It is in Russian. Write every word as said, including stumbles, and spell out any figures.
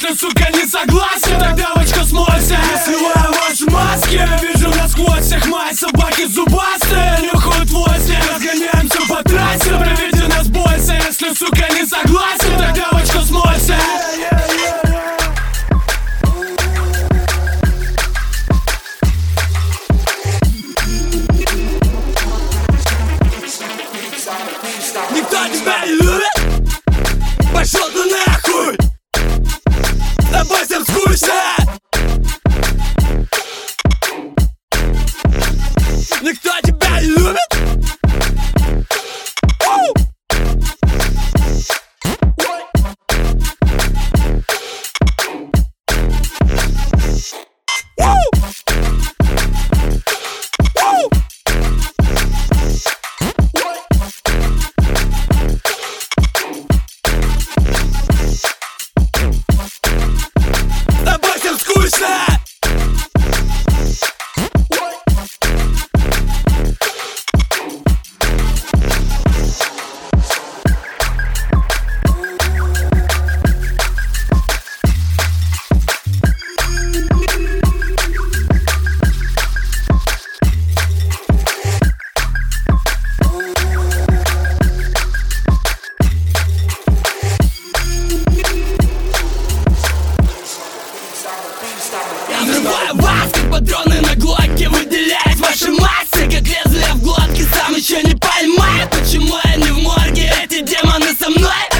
Если, сука, не согласен, тогда в очко смойся. Я сливаю ваши маски, вижу насквозь всех мать. Собаки зубастые, нюхают возле. Разгоняемся по трассе, проведи нас бойся. Если, сука, не согласен, тогда в очко смойся. Никто тебя не любит, пошел ты нахуй. С тобой всем скучно. Никто тебя не любит. Я взрываю вас, как патроны на глотке. Выделяюсь ваши массы, как лезвие в глотке. Сам еще не поймаю, почему я не в морге. Эти демоны со мной.